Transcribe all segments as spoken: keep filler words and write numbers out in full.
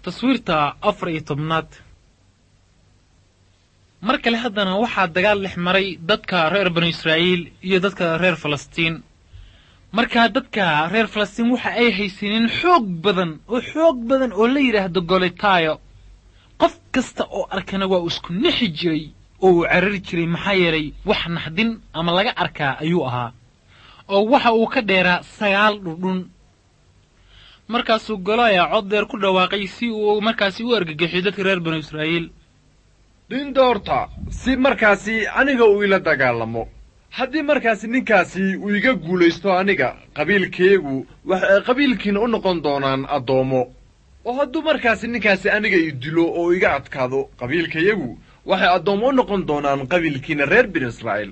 تصويرتا أفر إطبنات marka le haddana waxaa dagaal dhex maray dadka reer banu Israa'iil iyo dadka reer Falastiin marka dadka reer Falastiin waxa ay haysaneen xoog badan oo xoog badan oo la yiraahdo Golitaayo qof kasta oo arkana waa isku nixi jiray oo carari jiray maxaa yeelay wax naxdin ama laga arkaa ayuu ahaa oo waxa uu ka dheeraa sagaal dhudhun markaasuu Golaya cod dheer ku dhawaaqay si uu markaasi u argagaxiyo dadka reer banu Israa'iil din doorta si markaasi aniga uu ila dagaalamo haddii markaasi ninkaasi uu iga guulaysto aniga qabiilkeegu waxa qabiilkiina u noqon doonaan adoomo oo hadduu markaasi ninkaasi aniga i dilo oo iga adkaado qabiilkeegu waxa adoomo u noqon doonaan qabiilkiina reer banu Israa'iil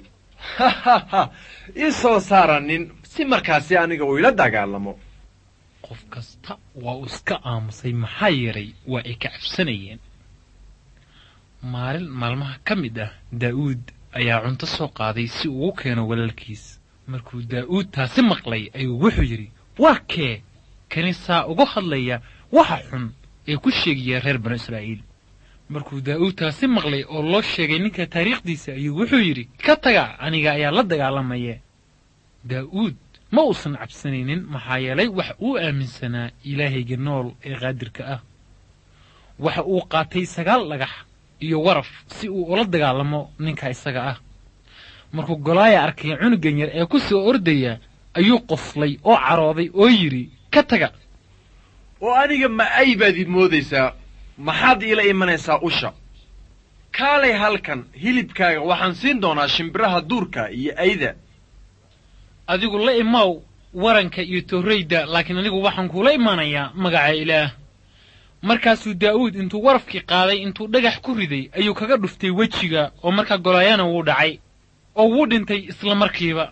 isoo saaranin si markaasi aniga uu ila dagaalamo qof kasta waa iska aamusay maxaa yeelay waa ay ka cabsanayeen maalin maalmaha ka mid ah Daawud ayaa cunto soo qaaday si uu u keeno walaalkiis markuu Daawud taasi maqlay ayuu wuxuu yiri waa kee kaniisa ugu hadlaya waxa xun ee ku sheegaya reer banu Israa'iil markuu Daawud taasi maqlay oo loo sheegay ninka taariikhdiisa ayuu wuxuu yiri ka taga aniga ayaa la dagaalamaya Daawud ma uusan cabsanaynin maxaa yeelay wax uu aaminsanaa Ilaahayga nool ee qaadirka ah waxa uu qaatay sagaal dhagax iyo waraf si uu ula dagaalamo ninka isaga ah markuu Golaya arkay cunugan yar ee ku soo ordaya ayuu qoslay oo carooday oo yiri ka taga oo aniga ma ay baadid moodaysaa maxaad ila imanaysaa usha kaalay halkan hilibkaaga waxaan siin doonaa shimbiraha duurka iyo ayda adigu la imaw waranka iyo tooreyda laakiin anigu waxaan kula imaanayaa magaca Ilaah markaasuu Daawud intuu warafkii qaaday intuu dhagax ku riday ayuu kaga dhuftay wajiga oo marka Golayana wuu dhacay oo wuu dhintay isla markiiba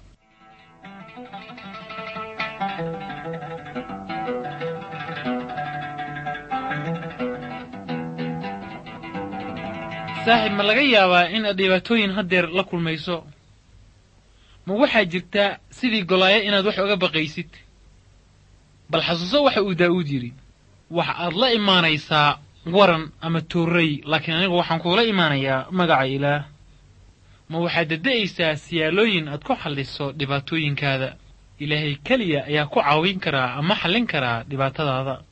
saaxiib ma laga yaabaa in aad dhibaatooyin hadeer la kulmayso ma waxaa jirta sidii Golaya inaad wax uga baqaysid bal xasuuso waxa uu Daawud yiri waxa aad la imaanaysaa waran ama toorey laakiin anigu waxaan kula imaanayaa magaca Ilaah ma waxaad dadaysaa siyaalooyin aad ku xalliso dhibaatooyinkaada Ilaahay kaliya ayaa ku caawin kara ama xallin kara dhibaatadaada